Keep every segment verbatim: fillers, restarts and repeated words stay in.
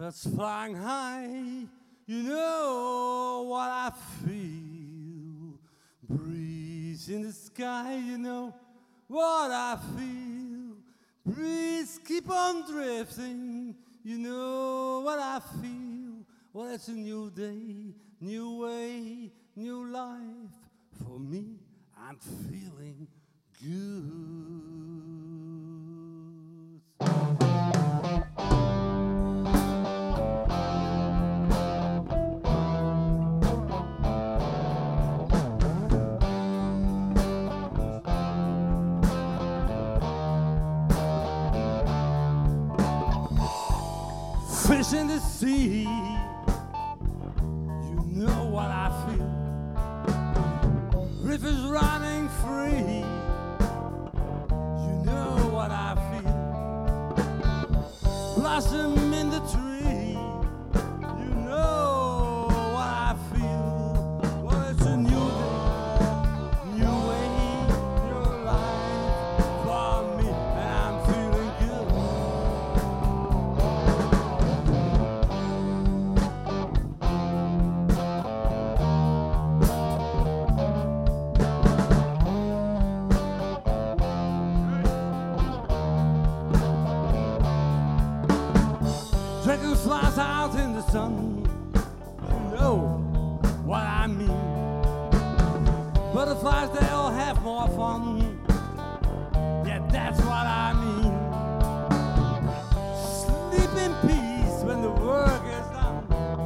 Birds flying high, you know what I feel. Breeze in the sky, you know what I feel. Breeze keep on drifting, you know what I feel. Well, it's a new day, new way, new life. For me, I'm feeling good. Fish in the sea, you know what I feel. Rivers running free, you know what I feel. Blossom in the tree, you know what I feel. Well, it's a new day, new way, new life for me, and I'm feeling good. Dragonflies out in the sun, you know what I mean. Butterflies, they all have more fun, yeah, that's what I mean. Sleep in peace when the work is done.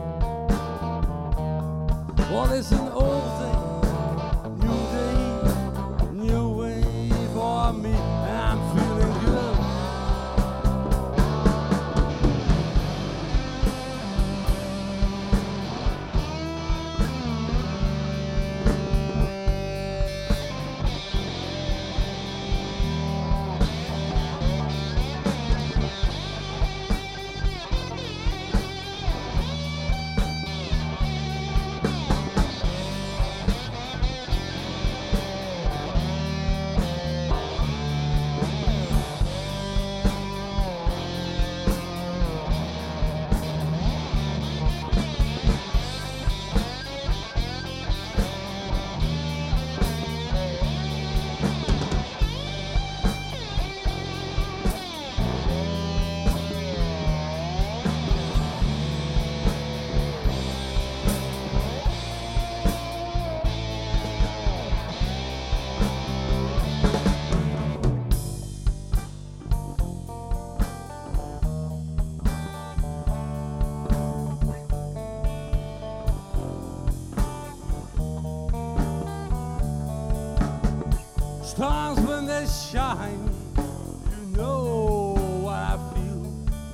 Well, it's an old day, new day, new way for me, and I'm feeling good. Stars when they shine, you know what I feel.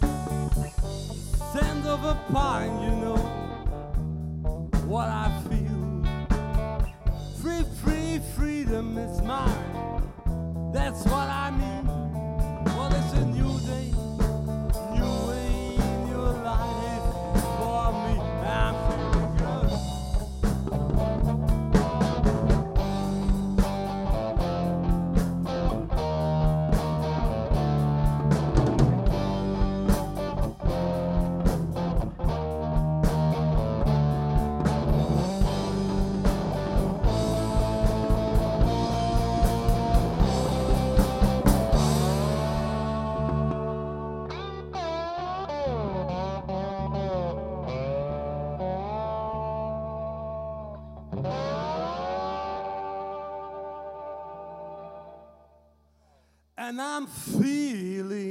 Scent of a pine, you know what I feel. Free, free, freedom is mine, that's what I mean. Well, it's a new day, new way, new life for me, I'm feeling good. And I'm feeling